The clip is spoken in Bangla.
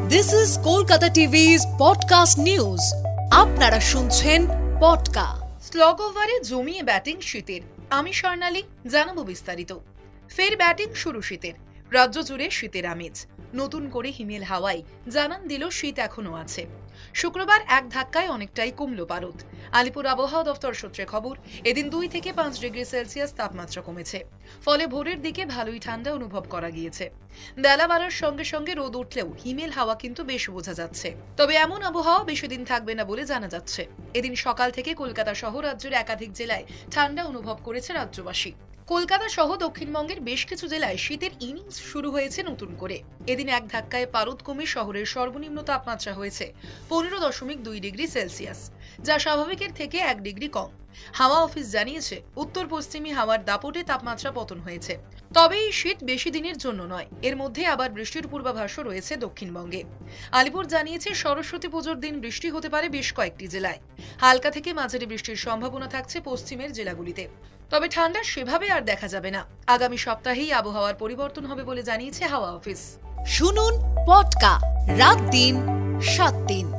This is Kolkata TV's podcast news. আপনারা শুনছেন পডকা। স্লগ ওভারে জমিয়ে ব্যাটিং শীতের। আমি স্বর্ণালী, জানাবো বিস্তারিত। ফের ব্যাটিং শুরু শীতের। রাজ্য জুড়ে শীতের আমেজ। নতুন করে হিমেল হাওয়ায় জানান দিল শীত এখনো আছে। শুক্রবার এক ধাক্কায় অনেকটাই কমল পারদ। আলিপুর আবহাওয়া দফতর সূত্রে খবর, এদিন 2 থেকে 5 ডিগ্রি সেলসিয়াস তাপমাত্রা কমেছে। ফলে ভোরের দিকে ভালোই ঠান্ডা অনুভব করা গিয়েছে। বেলা বাড়ার সঙ্গে সঙ্গে রোদ উঠলেও হিমেল হাওয়া কিন্তু বেশ বোঝা যাচ্ছে। তবে এমন আবহাওয়া বেশি দিন থাকবে না বলে জানা যাচ্ছে। এদিন সকাল থেকে কলকাতা সহ রাজ্যের একাধিক জেলায় ঠান্ডা অনুভব করেছে রাজ্যবাসী। কলকাতা সহ দক্ষিণবঙ্গের বেশ কিছু জেলায় শীতের ইনিংস শুরু হয়েছে নতুন করে। এদিন এক ধাক্কায় পারদ কমে শহরের সর্বনিম্ন তাপমাত্রা হয়েছে 15.2 ডিগ্রি সেলসিয়াস, যা স্বাভাবিকের থেকে 1 ডিগ্রি কম। হাওয়া অফিস জানিয়েছে, উত্তর পশ্চিমী হাওয়ার দাপটে তাপমাত্রা পতন হয়েছে। তবে এই শীত বেশি দিনের জন্য নয়, এর মধ্যে আবার বৃষ্টির পূর্বাভাসও রয়েছে দক্ষিণবঙ্গে। আলিপুর জানিয়েছে, সরস্বতী পুজোর দিন বৃষ্টি হতে পারে বেশ কয়েকটি জেলায়। হালকা থেকে মাঝারি বৃষ্টির সম্ভাবনা থাকছে পশ্চিমের জেলাগুলিতে। তবে ঠান্ডা সেভাবে আর দেখা যাবে না। আগামী সপ্তাহেই আবহাওয়ার পরিবর্তন হবে বলে জানিয়েছে হাওয়া অফিস। শুনুন পডকা, রাত দিন 7 দিন।